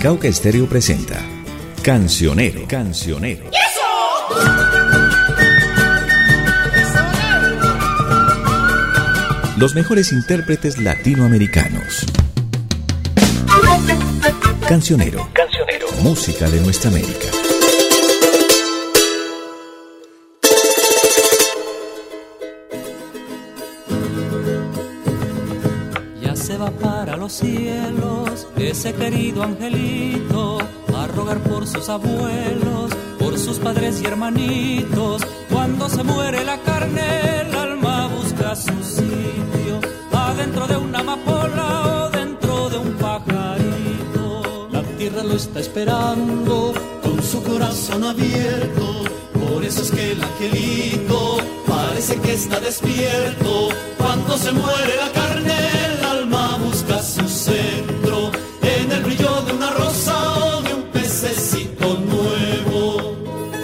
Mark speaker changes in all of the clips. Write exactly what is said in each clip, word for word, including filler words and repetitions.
Speaker 1: Unicauca Estéreo presenta Cancionero, Cancionero. Los mejores intérpretes latinoamericanos. Cancionero, Cancionero. Música de nuestra América.
Speaker 2: Ya se va para los cielos ese querido angelito a rogar por sus abuelos, por sus padres y hermanitos. Cuando se muere la carne, el alma busca su sitio adentro de una amapola o dentro de un pajarito. La tierra lo está esperando con su corazón abierto. Por eso es que el angelito parece que está despierto. Cuando se muere la carne, el alma busca su centro en el brillo de una rosa o de un pececito nuevo.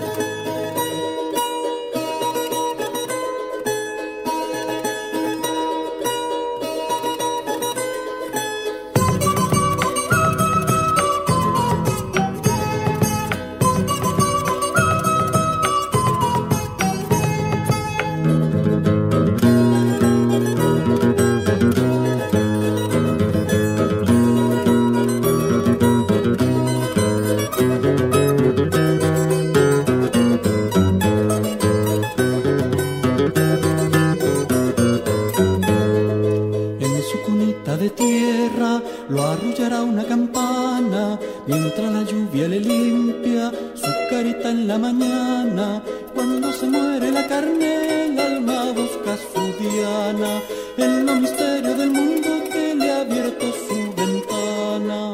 Speaker 2: Mientras la lluvia le limpia su carita en la mañana. Cuando se muere la carne, el alma busca su diana en los misterios del mundo que le ha abierto su ventana.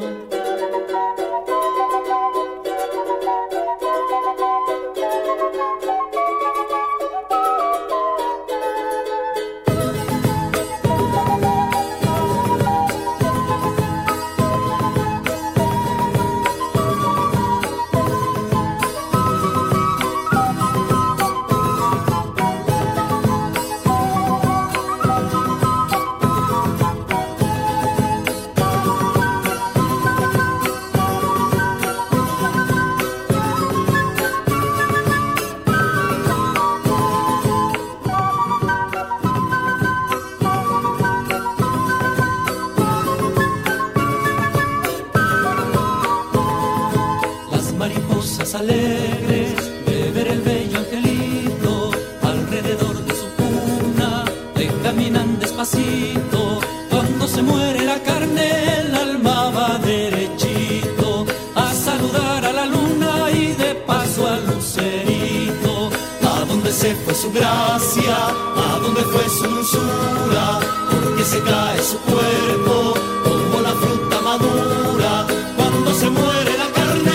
Speaker 2: Alegres de ver el bello angelito alrededor de su cuna, le caminan despacito. Cuando se muere la carne, el alma va derechito a saludar a la luna y de paso al lucerito. ¿A dónde se fue su gracia? ¿A dónde fue su dulzura? Porque se cae su cuerpo como la fruta madura. Cuando se muere la carne,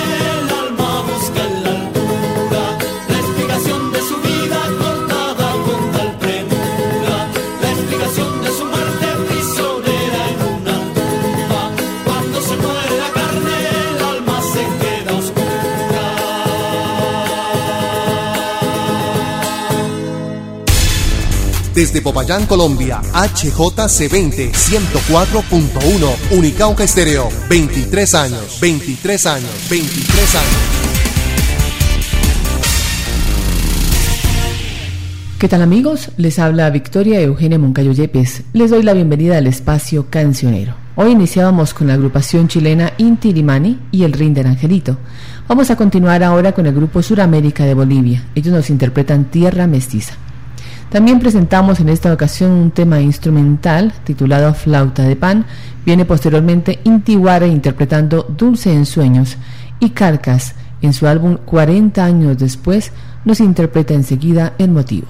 Speaker 3: desde Popayán, Colombia, H J C veinte, ciento cuatro punto uno, Unicauca Estéreo, veintitrés años, veintitrés años, veintitrés años.
Speaker 4: ¿Qué tal, amigos? Les habla Victoria Eugenia Moncayo Yepes. Les doy la bienvenida al espacio Cancionero. Hoy iniciábamos con la agrupación chilena Inti Illimani y el Rin del Angelito. Vamos a continuar ahora con el grupo Suramérica de Bolivia. Ellos nos interpretan Tierra Mestiza. También presentamos en esta ocasión un tema instrumental titulado Flauta de Pan. Viene posteriormente Inti Guare interpretando Dulce en Sueños, y Carcas, en su álbum cuarenta años después, nos interpreta enseguida El Motivo.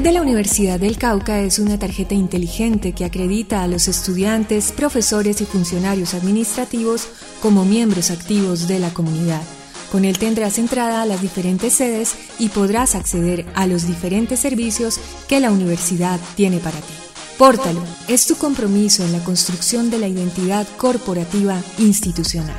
Speaker 5: Carnet de la Universidad del Cauca es una tarjeta inteligente que acredita a los estudiantes, profesores y funcionarios administrativos como miembros activos de la comunidad. Con él tendrás entrada a las diferentes sedes y podrás acceder a los diferentes servicios que la universidad tiene para ti. Pórtalo, es tu compromiso en la construcción de la identidad corporativa institucional.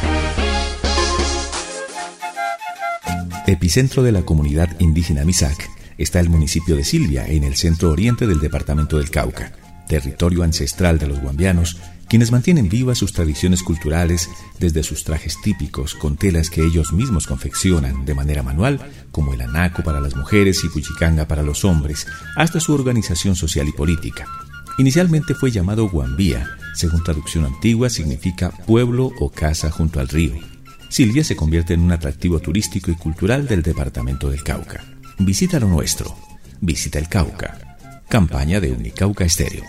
Speaker 1: Epicentro de la comunidad indígena Misak está el municipio de Silvia, en el centro oriente del departamento del Cauca, territorio ancestral de los guambianos, quienes mantienen vivas sus tradiciones culturales desde sus trajes típicos con telas que ellos mismos confeccionan de manera manual, como el anaco para las mujeres y puchicanga para los hombres, hasta su organización social y política. Inicialmente fue llamado Guambía, según traducción antigua significa pueblo o casa junto al río. Silvia se convierte en un atractivo turístico y cultural del departamento del Cauca. Visita lo nuestro. Visita el Cauca. Campaña de Unicauca Estéreo.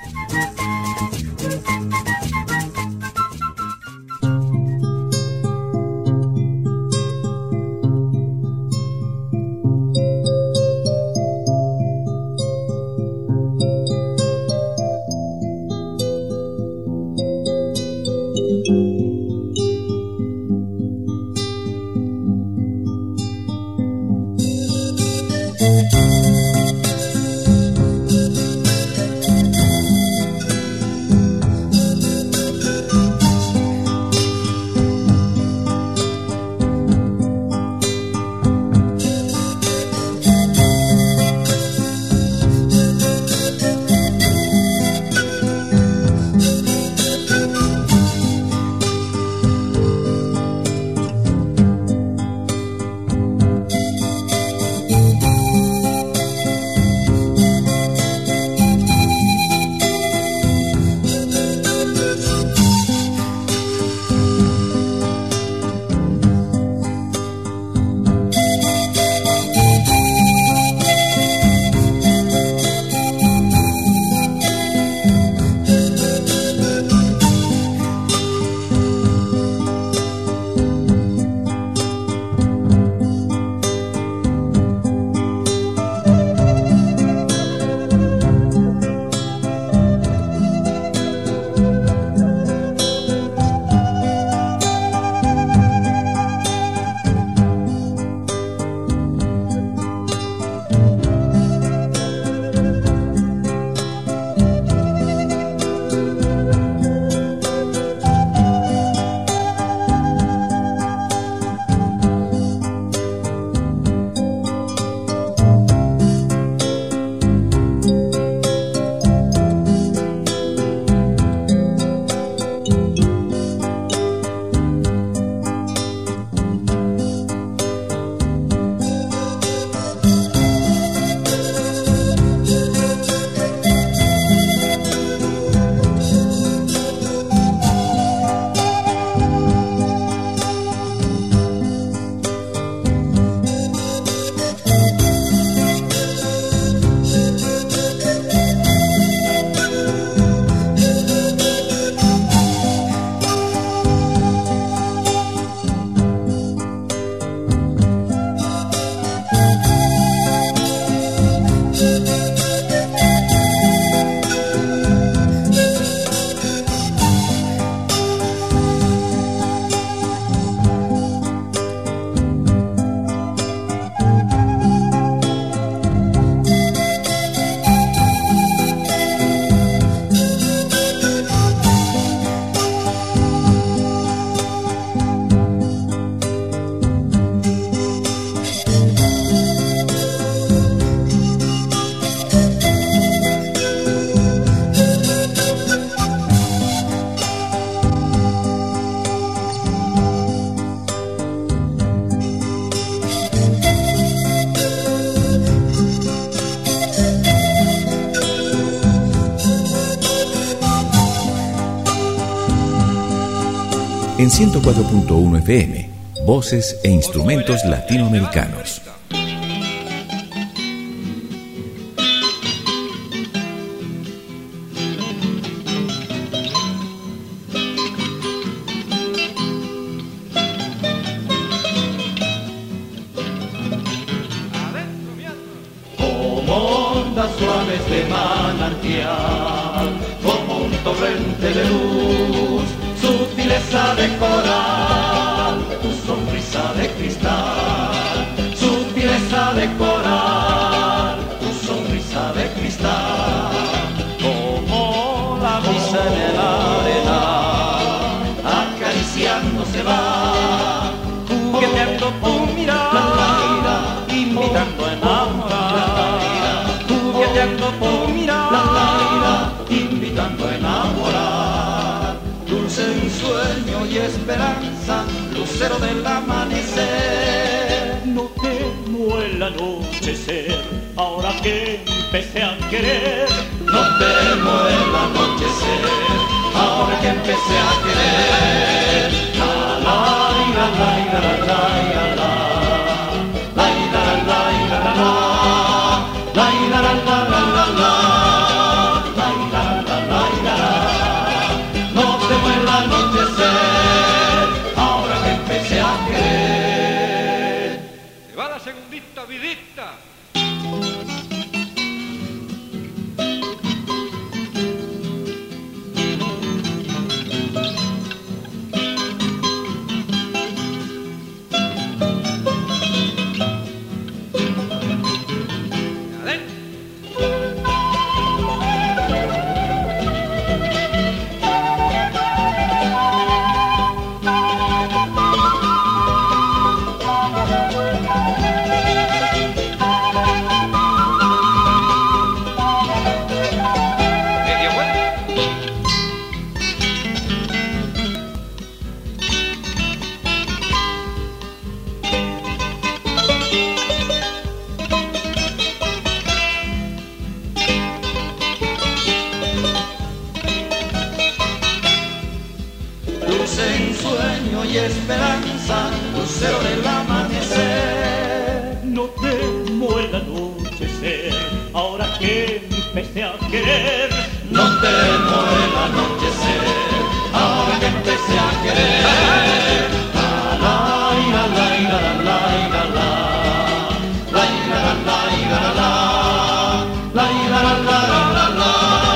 Speaker 1: En ciento cuatro punto uno F M, voces e instrumentos latinoamericanos.
Speaker 6: manantial, como un torrente de luz, sutileza de coral, tu sonrisa de cristal, sutileza de coral, tu sonrisa de cristal, como la brisa en el arena, acariciando se va, jugueteando tu mirada, invitando a enamorar, jugueteando tu mirada, invitando a enamorar, dulce ensueño y esperanza, lucero del amanecer.
Speaker 7: No temo el anochecer, ahora que empecé a querer.
Speaker 6: No temo el anochecer, ahora que empecé a querer. La la la la la la la la la la la la la la. No temo el anochecer, ahora que empecé a querer.
Speaker 8: Te va la segundita vidita.
Speaker 6: Esperanza, lucero del amanecer.
Speaker 7: No temo el anochecer, ahora que empecé a querer.
Speaker 6: No temo el anochecer, ahora que empecé a querer. La la la la la la la la la la la la la la.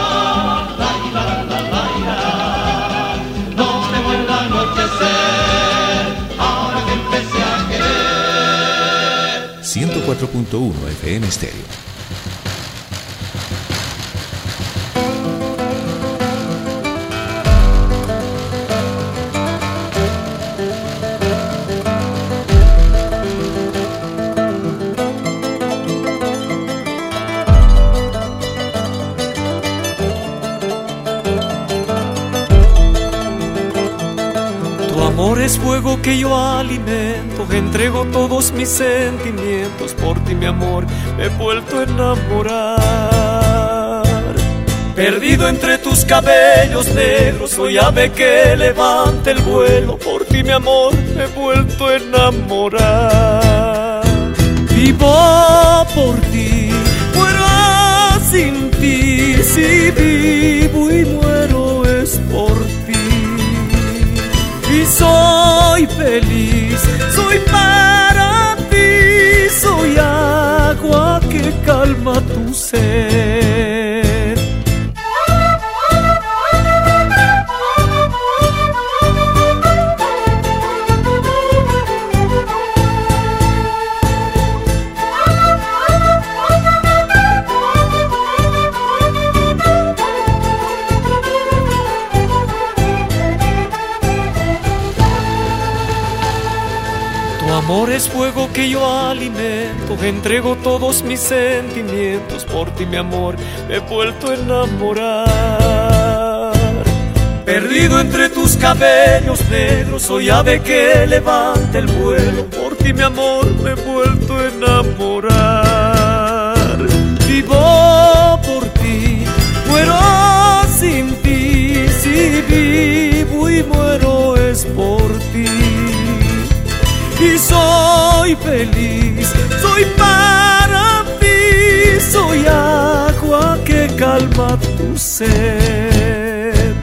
Speaker 6: No temo el anochecer,
Speaker 1: ciento cuatro punto uno F M Stereo.
Speaker 9: Amor es fuego que yo alimento, entrego todos mis sentimientos. Por ti, mi amor, me he vuelto a enamorar. Perdido entre tus cabellos negros, soy ave que levanta el vuelo. Por ti, mi amor, me he vuelto a enamorar. Vivo por ti, muero sin ti. Si vivo y muero es por ti. Y soy feliz, soy para ti, soy agua que calma tu sed. Amor es fuego que yo alimento, entrego todos mis sentimientos. Por ti, mi amor, me he vuelto a enamorar. Perdido entre tus cabellos negros, soy ave que levanta el vuelo. Por ti, mi amor, me he vuelto a enamorar. Vivo por ti, muero sin ti. Si vivo y muero es por ti. Y soy feliz, soy para ti, soy agua que calma tu sed.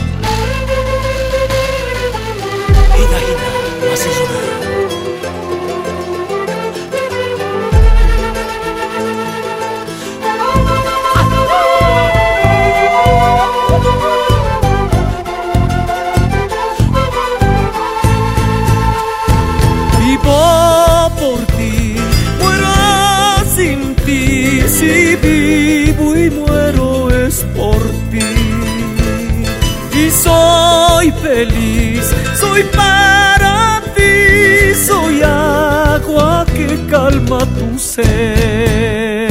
Speaker 9: Ida, ida, no haces llorar. soy feliz, soy para ti, soy agua que calma tu sed.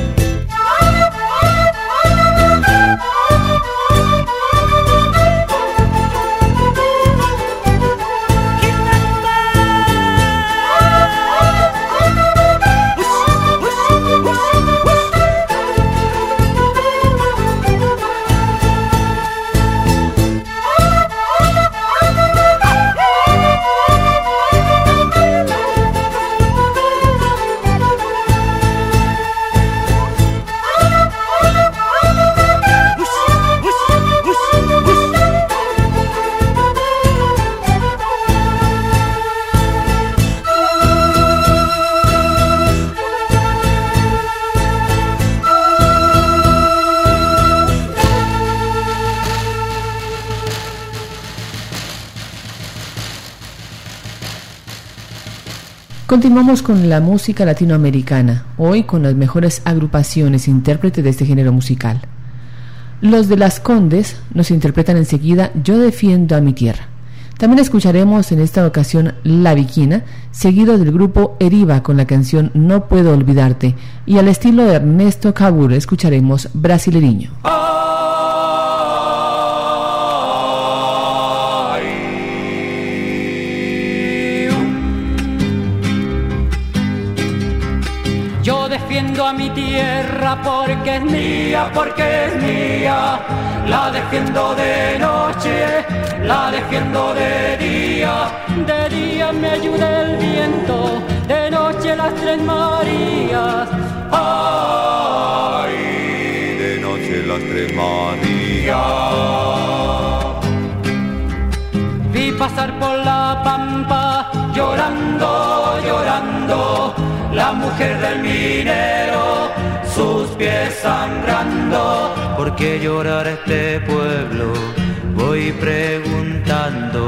Speaker 4: Continuamos con la música latinoamericana, hoy con las mejores agrupaciones e intérpretes de este género musical. Los de Las Condes nos interpretan enseguida Yo defiendo a mi tierra. También escucharemos en esta ocasión La Viquina, seguido del grupo Eriva con la canción No puedo olvidarte, y al estilo de Ernesto Cabur escucharemos Brasileriño.
Speaker 2: Defiendo a mi tierra porque es mía, porque es mía. La defiendo de noche, la defiendo de día. De día me ayuda el viento, de noche las tres Marías.
Speaker 10: Ay, de noche las tres Marías.
Speaker 2: Vi pasar por la pampa llorando, llorando. La mujer del minero, sus pies sangrando. ¿Por qué llorar este pueblo? Voy preguntando.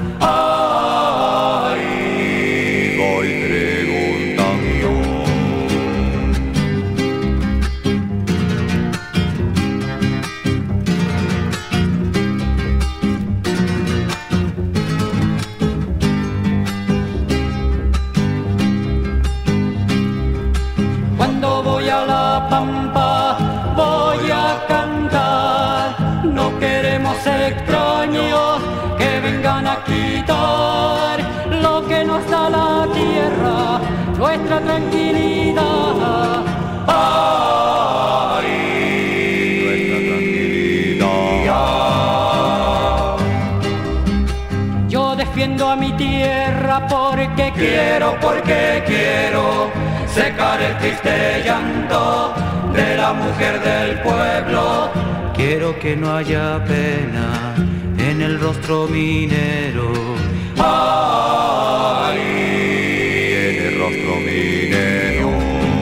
Speaker 2: Ay,
Speaker 10: voy preguntando.
Speaker 2: Cuando voy a la pampa, voy a cantar. No queremos extraños que vengan a quitar lo que nos da la tierra, nuestra tranquilidad.
Speaker 10: Ay, nuestra tranquilidad.
Speaker 2: Yo defiendo a mi tierra porque quiero, porque quiero secar el triste llanto de la mujer del pueblo. Quiero que no haya pena en el rostro minero.
Speaker 10: Ay, en el rostro minero.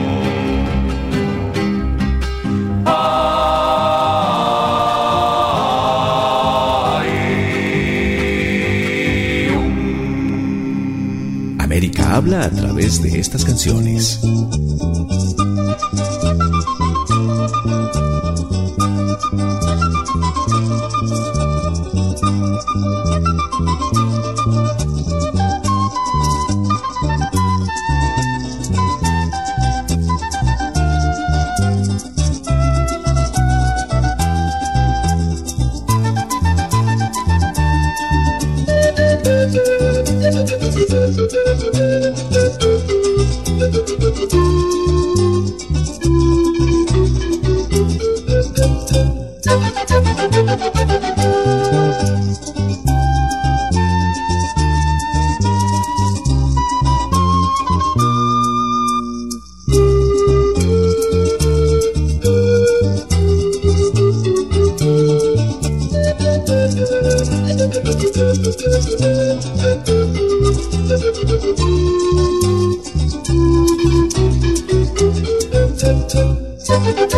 Speaker 1: Ay. América habla a través de estas canciones.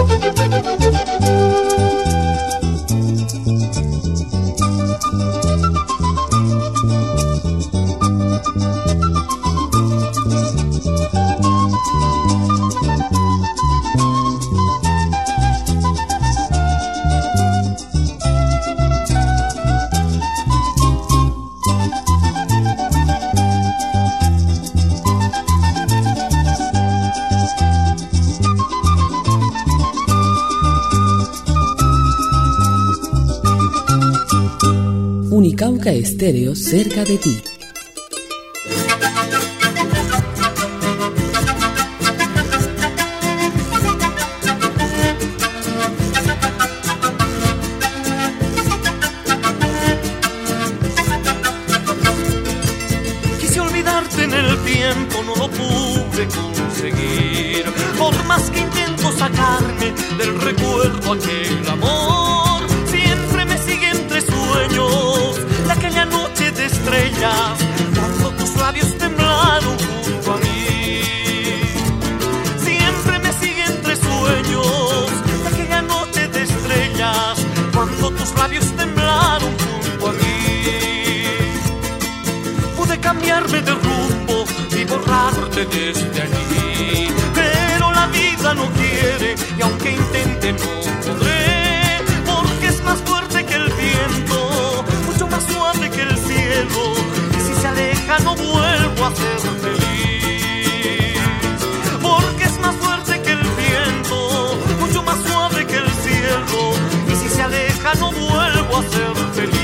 Speaker 10: Thank you.
Speaker 4: Unicauca Estéreo cerca de ti.
Speaker 9: Quise olvidarte en el tiempo, no lo pude conseguir. Por más que intento sacarme del recuerdo aquel amor, siempre me sigue entre sueños de aquella noche de estrellas, cuando tus labios temblaron junto a mí. Siempre me sigue entre sueños de aquella noche de estrellas, cuando tus labios temblaron junto a mí. Pude cambiarme de rumbo y borrarte desde allí, pero la vida no quiere y aunque intente no podré, porque es más fuerte que el viento, mucho más suave que el cielo, y si se aleja no vuelvo a ser feliz. Porque es más fuerte que el viento, mucho más suave que el cielo, y si se aleja no vuelvo a ser feliz.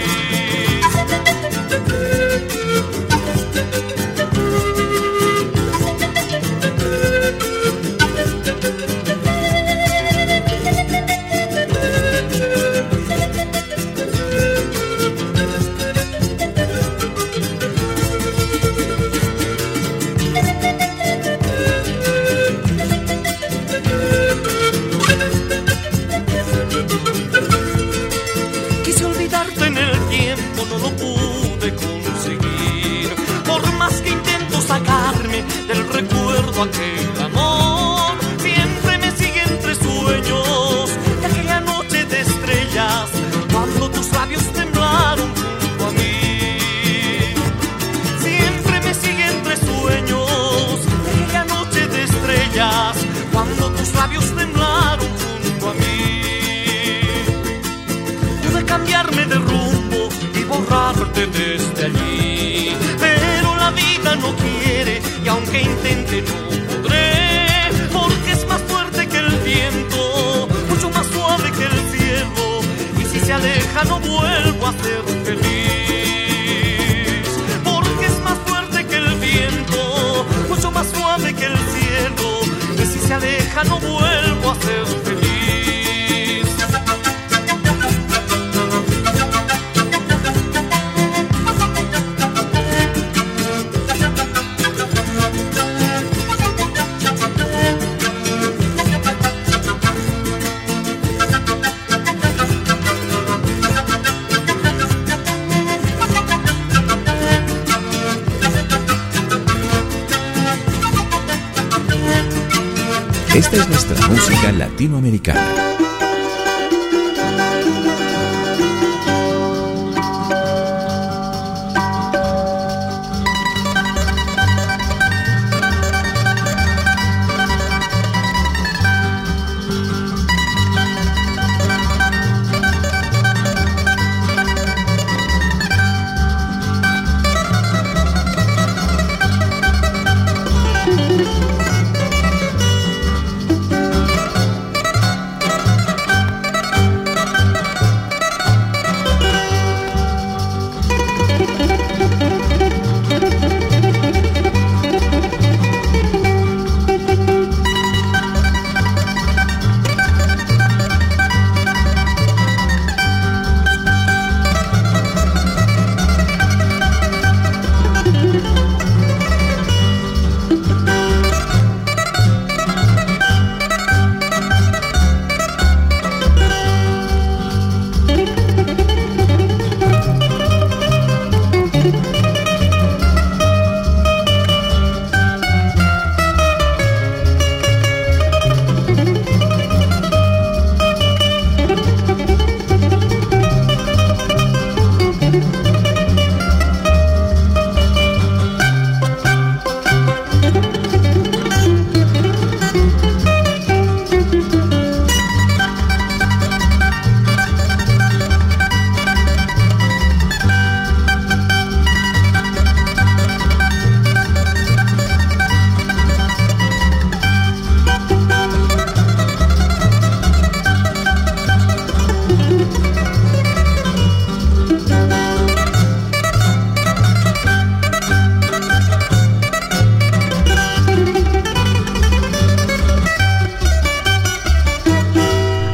Speaker 9: Quise olvidarte en el tiempo, no lo pude conseguir. Por más que intento sacarme del recuerdo aquel amor, siempre me sigue entre sueños de aquella noche de estrellas, cuando tus labios temblaron junto a mí. Siempre me sigue entre sueños de aquella noche de estrellas, cuando tus labios temblaron junto a mí. Pude cambiarme de rumbo y borrarte desde allí, pero la vida no quiere y aunque intente no podré, porque es más fuerte que el viento, mucho más suave que el cielo, y si se aleja no vuelvo a ser feliz. Porque es más fuerte que el viento, mucho más suave que el cielo, y si se aleja no vuelvo a ser feliz.
Speaker 1: Esta es nuestra música latinoamericana.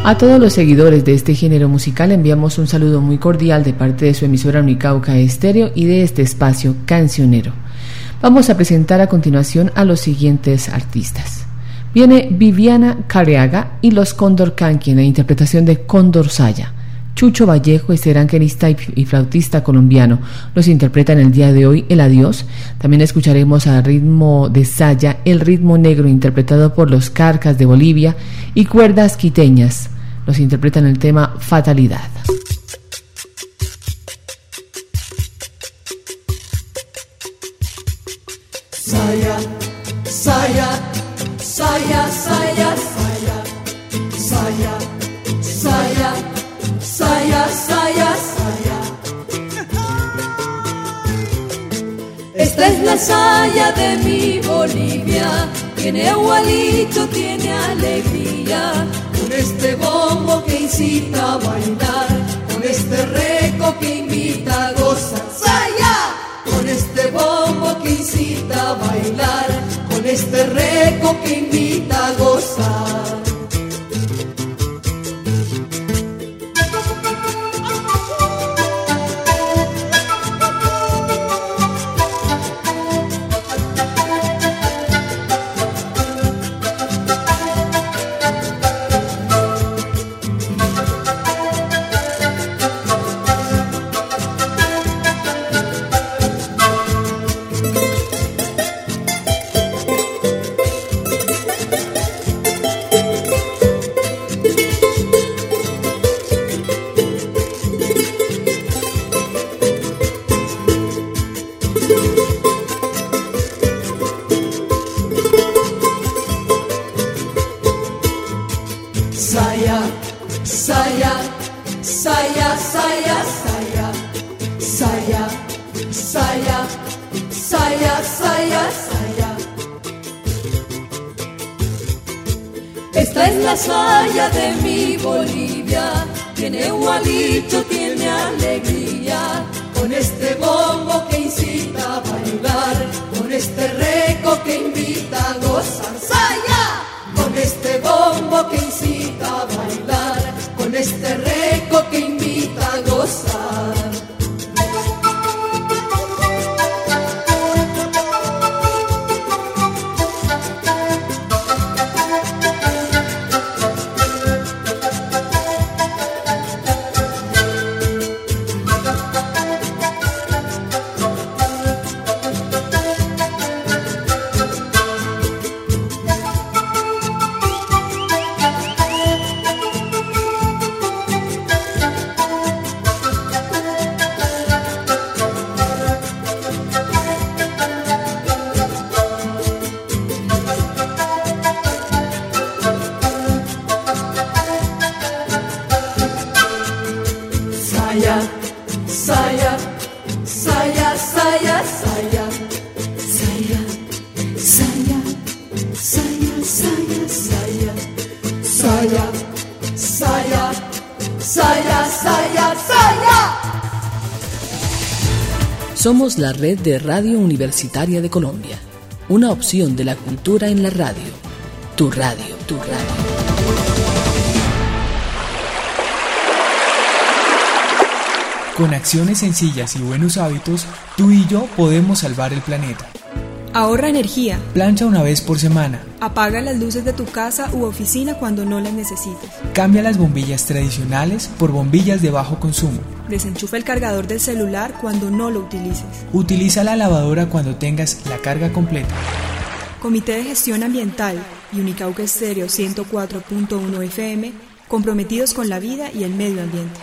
Speaker 4: A todos los seguidores de este género musical enviamos un saludo muy cordial de parte de su emisora Unicauca Estéreo y de este espacio cancionero. Vamos a presentar a continuación a los siguientes artistas. Viene Viviana Careaga y los Cóndor Canqui en la interpretación de Cóndor Saya. Chucho Vallejo, este gran pianista y flautista colombiano, los interpreta en el día de hoy El Adiós. También escucharemos al ritmo de Saya, El Ritmo Negro, interpretado por los Carcas de Bolivia, y Cuerdas Quiteñas, los interpretan el tema Fatalidad.
Speaker 11: Saya, Saya, Saya, Saya, Saya, Saya, Saya, Saya, Saya, Saya. Esta es la Saya de mi Bolivia, tiene agualito, tiene alegría, con este bombo que incita a bailar, con este reco que invita a gozar. Saya, con este bombo que incita a bailar, con este reco que invita a gozar. Esta es la Saya de mi Bolivia, tiene igualito, tiene alegría, con este bombo que incita a bailar, con este reco que invita a gozar. Saya, con este bombo que incita a bailar, con este reco que invita a gozar.
Speaker 4: Somos la red de Radio Universitaria de Colombia, una opción de la cultura en la radio. Tu radio, tu radio.
Speaker 12: Con acciones sencillas y buenos hábitos, tú y yo podemos salvar el planeta.
Speaker 13: Ahorra energía.
Speaker 12: Plancha una vez por semana.
Speaker 13: Apaga las luces de tu casa u oficina cuando no las necesites.
Speaker 12: Cambia las bombillas tradicionales por bombillas de bajo consumo.
Speaker 13: Desenchufa el cargador del celular cuando no lo utilices.
Speaker 12: Utiliza la lavadora cuando tengas la carga completa.
Speaker 13: Comité de Gestión Ambiental y Unicauca Estéreo ciento cuatro punto uno F M, comprometidos con la vida y el medio ambiente.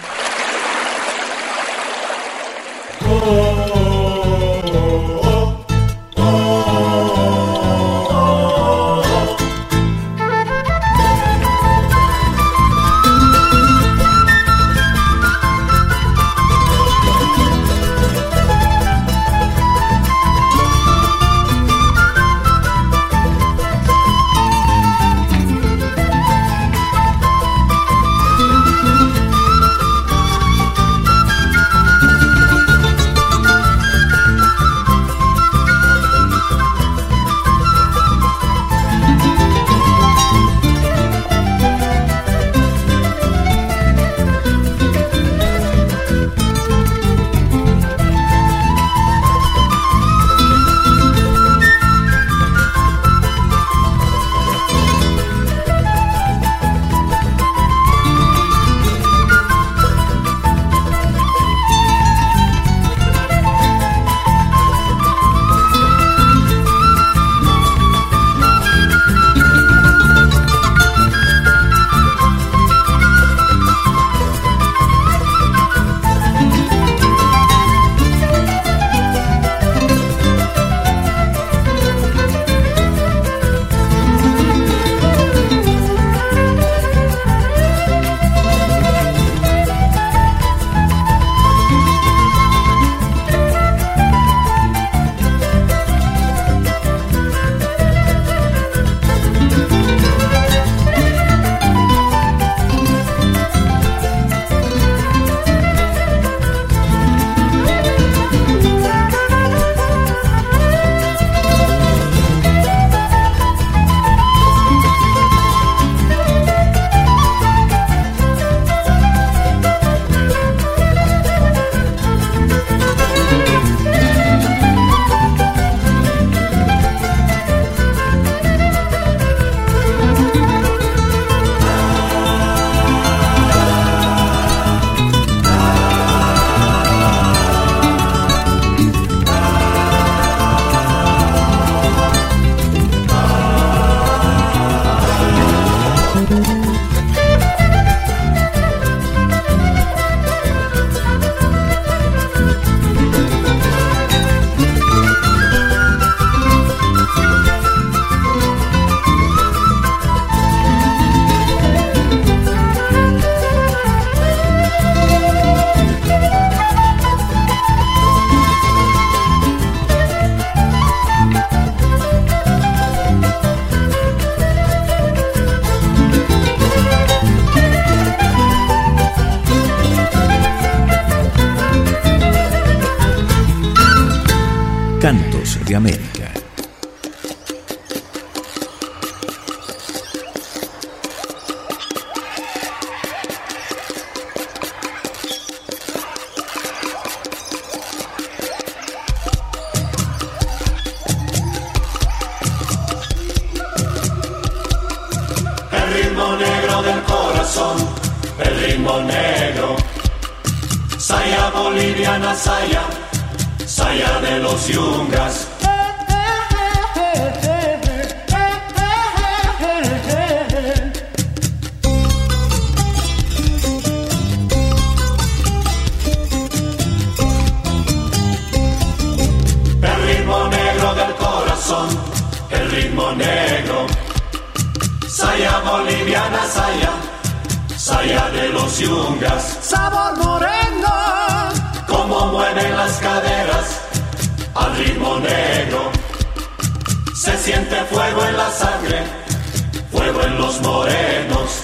Speaker 1: Cantos de América.
Speaker 6: El ritmo negro del corazón, el ritmo negro. Saya boliviana, saya, saya de los yungas. El ritmo negro del corazón, el ritmo negro. Saya boliviana, saya, saya de los yungas.
Speaker 14: Sabor moreno,
Speaker 6: como mueven las caderas al ritmo negro. Se siente fuego en la sangre, fuego en los morenos.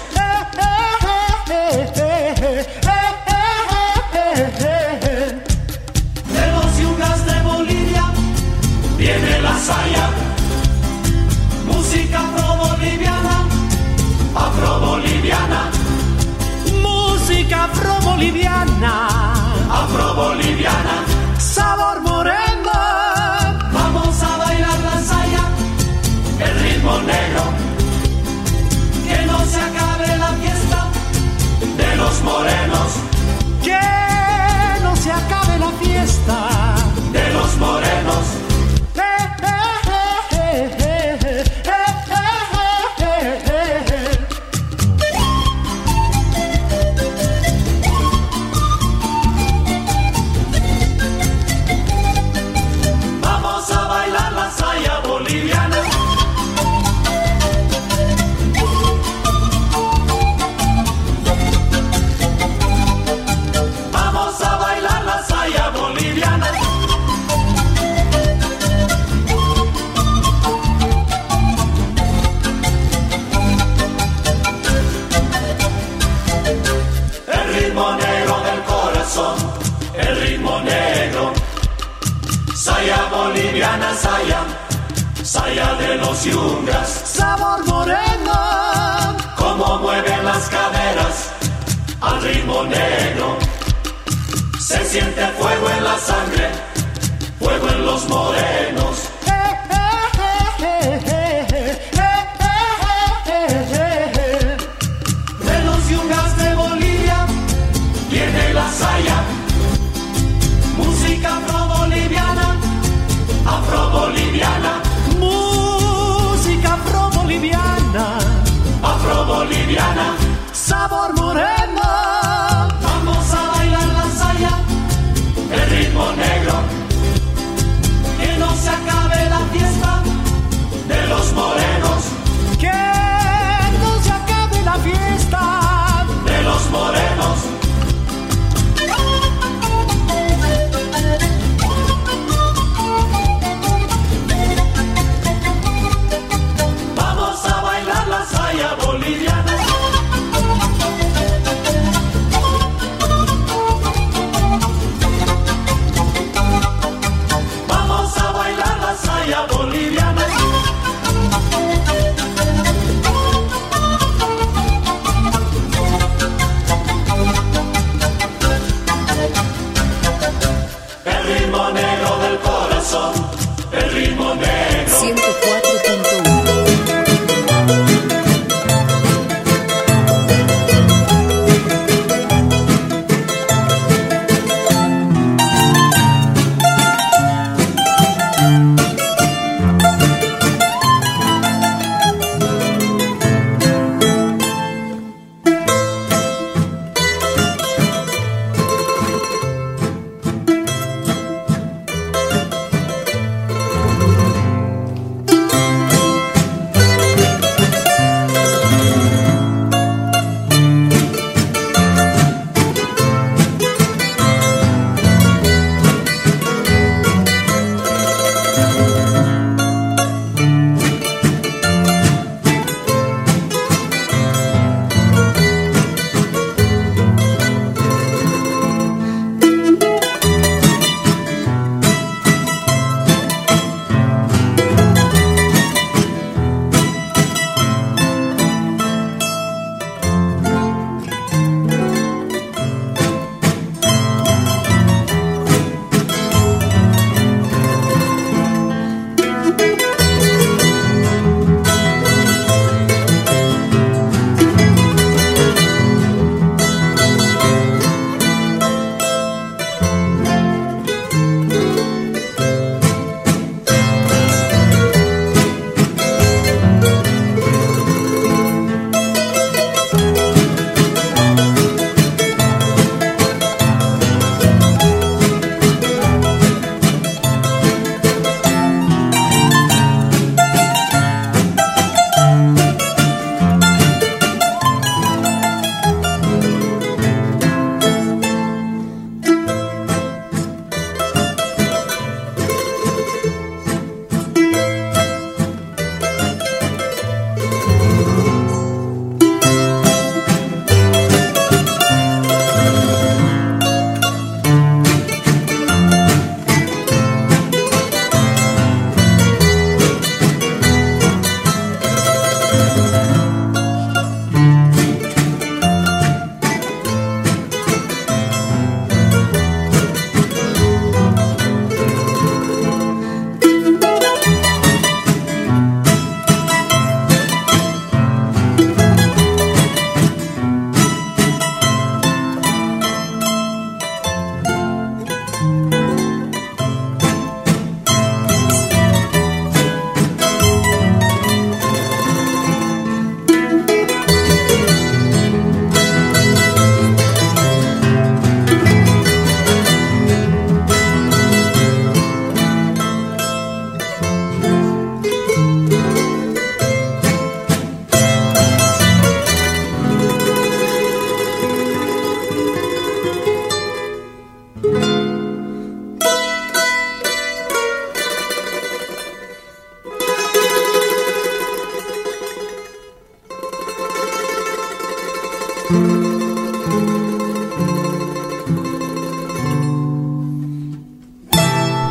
Speaker 6: De los yungas de Bolivia viene la saya. Música afro-boliviana, afro-boliviana.
Speaker 14: Música afro-boliviana,
Speaker 6: afro-boliviana.
Speaker 14: Sabor moreno.
Speaker 6: Vamos a bailar la saya, el ritmo negro. Que no se acabe la fiesta de los morenos.
Speaker 14: Que no se acabe la fiesta
Speaker 6: de los morenos. El ritmo negro, saya boliviana, saya, saya de los yungas.
Speaker 14: Sabor moreno,
Speaker 6: como mueven las caderas al ritmo negro. Se siente fuego en la sangre, fuego en los morenos. De los yungas de Bolivia viene la saya. Música afro-boliviana, afro-boliviana.
Speaker 14: Música afro-boliviana,
Speaker 6: afro-boliviana.
Speaker 14: Sabor moreno.
Speaker 6: Vamos a bailar la saya, el ritmo negro. Que no se acabe la fiesta de los morenos.
Speaker 14: Que no se acabe la fiesta
Speaker 6: de los morenos. Vamos a bailar la saya boliviana.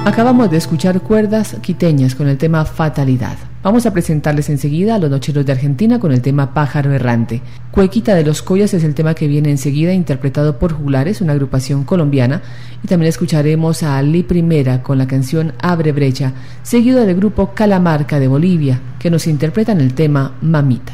Speaker 4: Acabamos de escuchar Cuerdas Quiteñas con el tema Fatalidad. Vamos a presentarles enseguida a los Nocheros de Argentina con el tema Pájaro Errante. Cuequita de los Collas es el tema que viene enseguida, interpretado por Juglares, una agrupación colombiana. Y también escucharemos a Ali Primera con la canción Abre Brecha, seguido del grupo Calamarca de Bolivia, que nos interpretan el tema Mamita.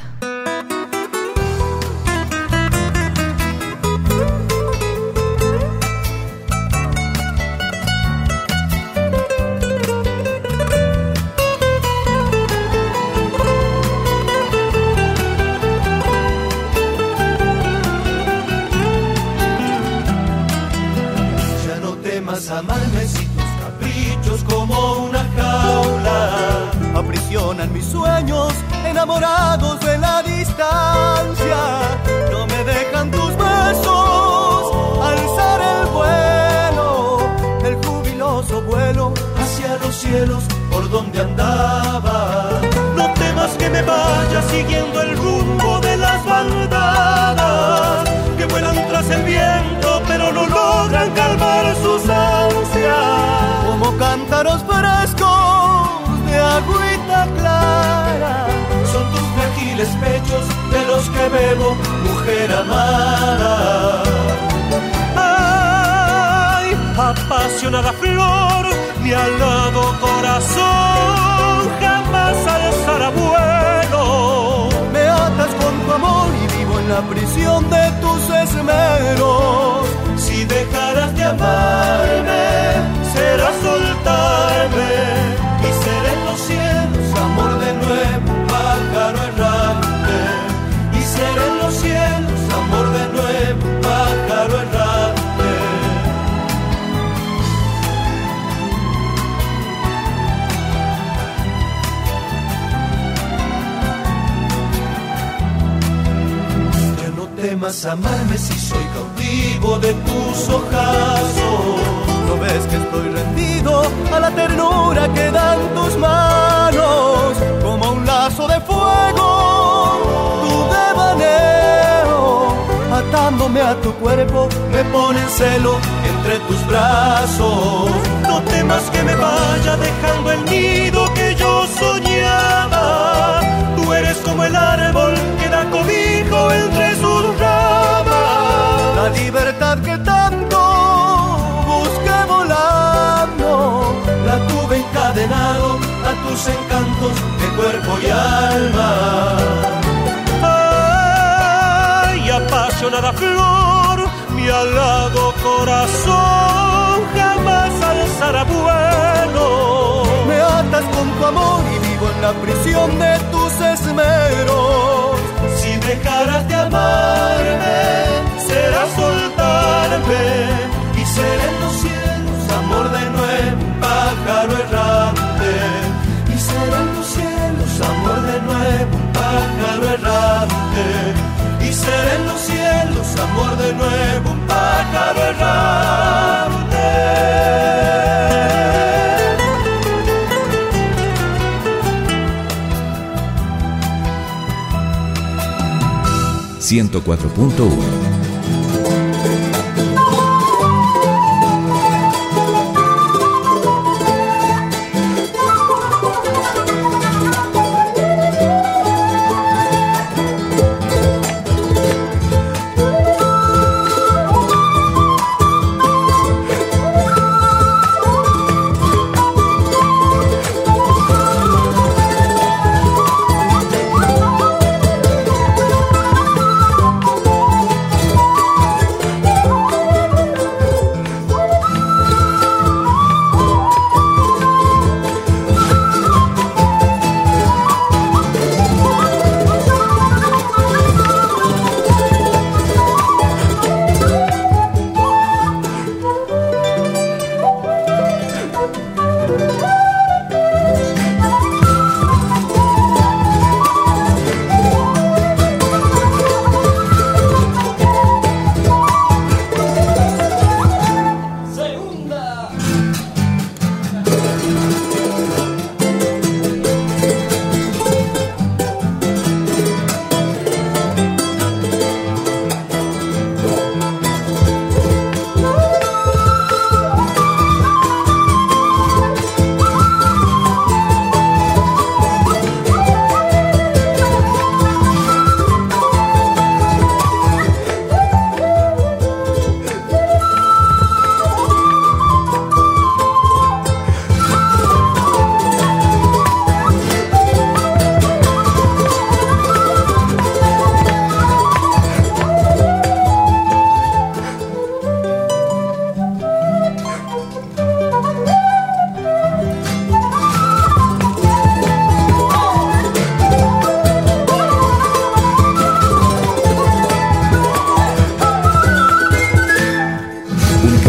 Speaker 15: Amarme si tus caprichos como una jaula
Speaker 16: aprisionan mis sueños enamorados de la distancia. No me dejan tus besos alzar el vuelo, el jubiloso vuelo
Speaker 15: hacia los cielos por donde andaba.
Speaker 9: No temas que me vaya siguiendo el rumbo de las bandadas que vuelan tras el viento pero no logran calmar sus ansias.
Speaker 16: Como cántaros frescos de agüita clara
Speaker 15: son tus frágiles pechos de los que bebo, mujer amada.
Speaker 9: Ay, apasionada flor, mi alado corazón jamás alzará vuelo.
Speaker 16: Me atas con tu amor y vivo en la prisión de tus esmeros.
Speaker 15: Si dejaras de amarme, será soltarme y seré en los cielos, amor de nuevo, pájaro errante. Y seré en los cielos, amor de nuevo, pájaro errante. Ya no temas amarme si soy cautivo de tus ojazos.
Speaker 16: ¿No ves que estoy rendido a la ternura que dan tus manos? Como un lazo de fuego, tu devaneo, atándome a tu cuerpo,
Speaker 15: me pone en celo entre tus brazos.
Speaker 9: No temas que me vaya dejando el nido que yo soñaba. Tú eres como el árbol que da cobijo entre sus ramas.
Speaker 16: La libertad que tanto busqué volando,
Speaker 15: la tuve encadenado a tus encantos de cuerpo y alma.
Speaker 9: Ay, apasionada flor, mi alado corazón jamás alzará vuelo.
Speaker 16: Me atas con tu amor y vivo en la prisión de tus esmeros.
Speaker 15: Si dejaras de amarme, será soltarme y seré en los cielos, amor de nuevo, pájaro errante. Y seré en los cielos, amor de nuevo, pájaro errante. Y seré en los cielos, amor de nuevo, un pájaro errante.
Speaker 1: ciento cuatro punto uno.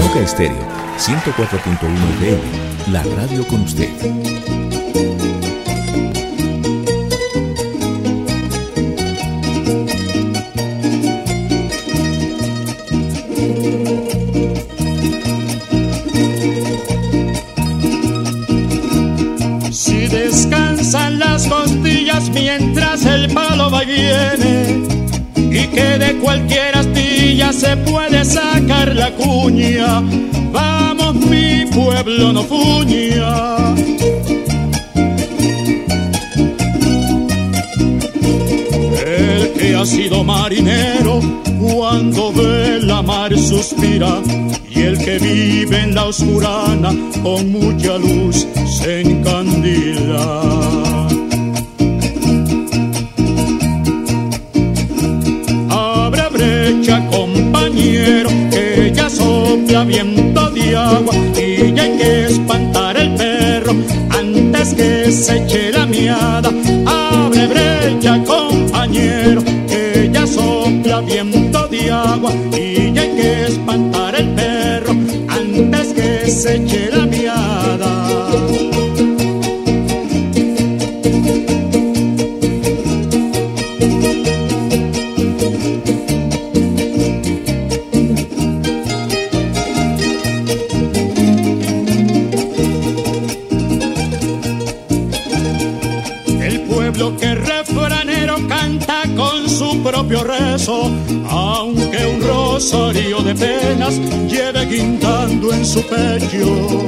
Speaker 1: Cauca Estéreo, ciento cuatro punto uno F M, la radio con usted.
Speaker 14: Si descansan las costillas mientras el palo va y viene, y que de cualquier astilla se puede sacar la cuña, vamos mi pueblo no fuña. El que ha sido marinero cuando ve la mar suspira, y el que vive en la oscurana con mucha luz se encandila. Compañero, que ya sopla viento de agua y ya hay que espantar el perro antes que se eche la miada. Abre brecha, compañero, que ya sopla viento de agua y ya hay que espantar el perro antes que se eche la miada. Propio rezo, aunque un rosario de penas lleve guindando en su pecho.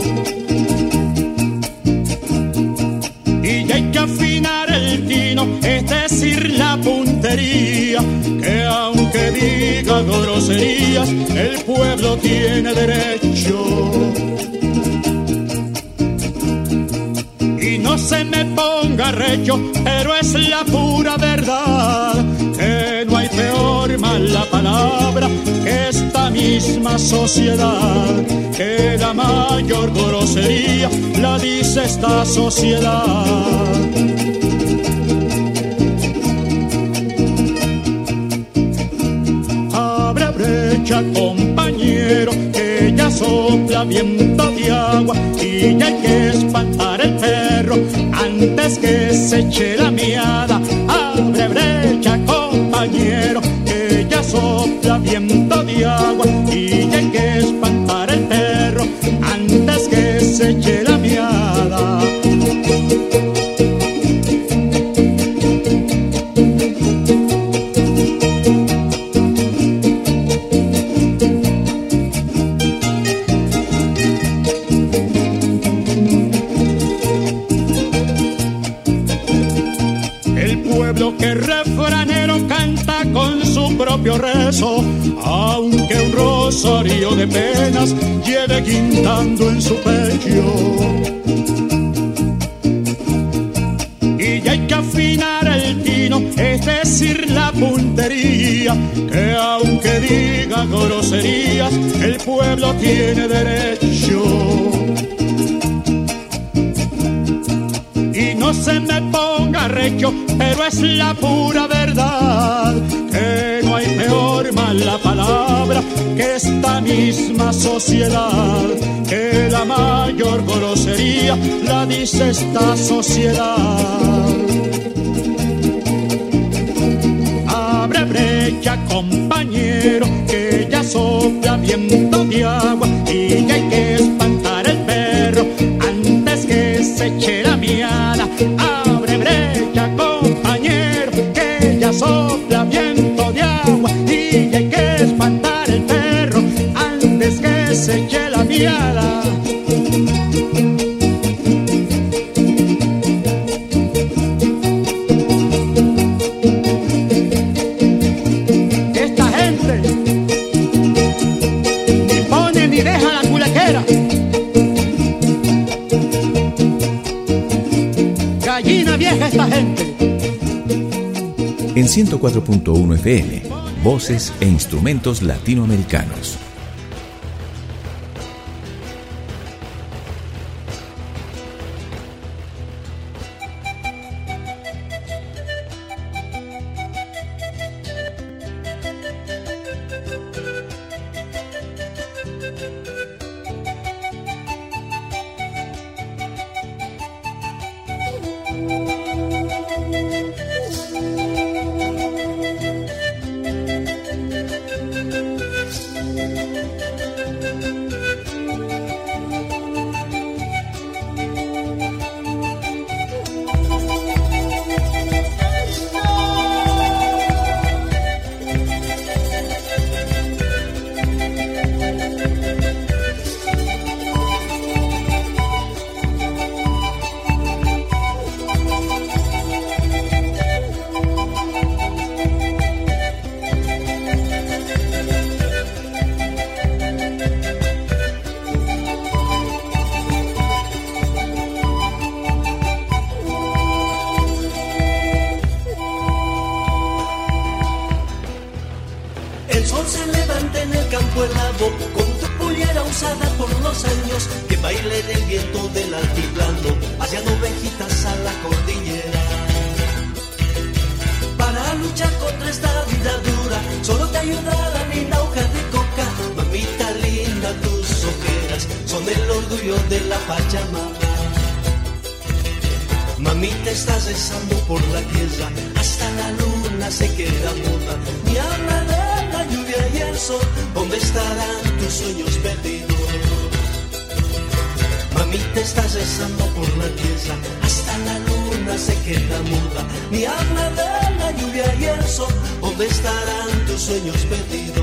Speaker 14: Y ya hay que afinar el tino, es decir, la puntería, que aunque diga groserías, el pueblo tiene derecho. Y no se me ponga recho, pero es la pura verdad, que no hay peor mala palabra que esta misma sociedad, que la mayor grosería la dice esta sociedad. Abre brecha, compañero, que ya sopla viento de agua y ya hay que espantar el perro antes que se eche la miada. Abre brecha, compañero, que ya sopla viento de agua y ya hay que espantar el perro antes que se eche la miada. Que refranero canta con su propio rezo, aunque un rosario de penas lleve guindando en su pecho. Y ya hay que afinar el tino, es decir, la puntería, que aunque diga groserías, el pueblo tiene derecho. Y no se me ponga recho, pero es la pura verdad, que no hay peor mala palabra que esta misma sociedad, que la mayor grosería la dice esta sociedad. Abre brecha, compañero, que ya sopla viento de agua y ya hay que espantar el perro antes que se eche la miada. Abre brecha, compañero, que ya sopla viento de agua y ya hay que espantar el perro antes que se eche la miada. Esta gente ni pone ni deja la culequera. Gallina vieja esta gente.
Speaker 1: En ciento cuatro punto uno F M, voces e instrumentos latinoamericanos.
Speaker 17: sueños que bailen el viento del altiplano, paseando ovejitas a la cordillera. Para luchar contra esta vida dura, solo te ayuda la linda hoja de coca. Mamita linda, tus ojeras son el orgullo de la Pachamama. Mamita, estás rezando por la tierra, hasta la luna se queda muda. Ni habla de la lluvia y el sol, ¿dónde estarán tus sueños perdidos? Mamita, estás rezando por la tierra, hasta la luna se queda muda. Ni habla de la lluvia y el sol, ¿dónde estarán tus sueños perdidos?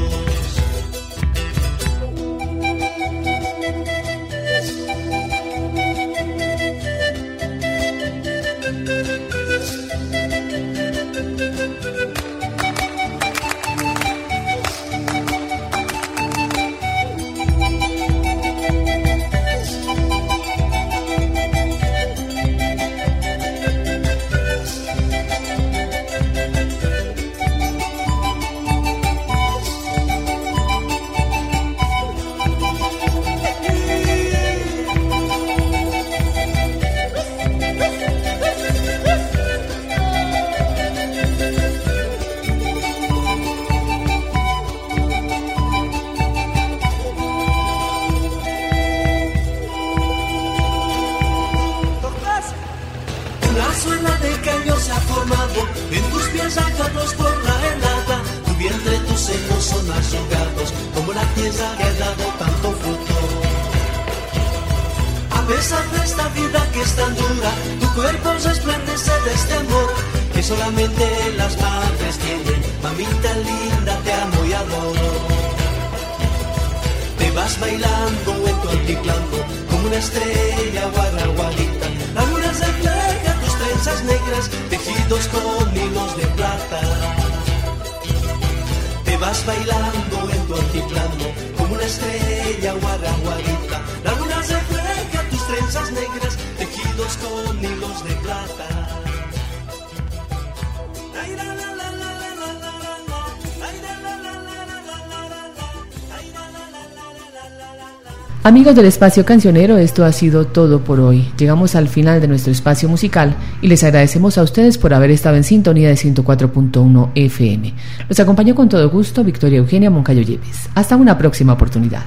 Speaker 4: Amigos del Espacio Cancionero, esto ha sido todo por hoy. Llegamos al final de nuestro espacio musical y les agradecemos a ustedes por haber estado en sintonía de ciento cuatro punto uno F M. Los acompañó con todo gusto Victoria Eugenia Moncayo Yepes. Hasta una próxima oportunidad.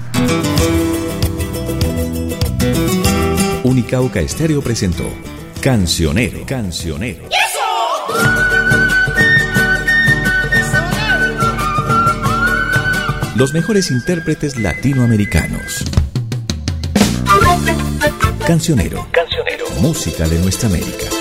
Speaker 1: Unicauca Estéreo presentó Cancionero. Cancionero. Los mejores intérpretes latinoamericanos. Cancionero. Cancionero. Música de nuestra América.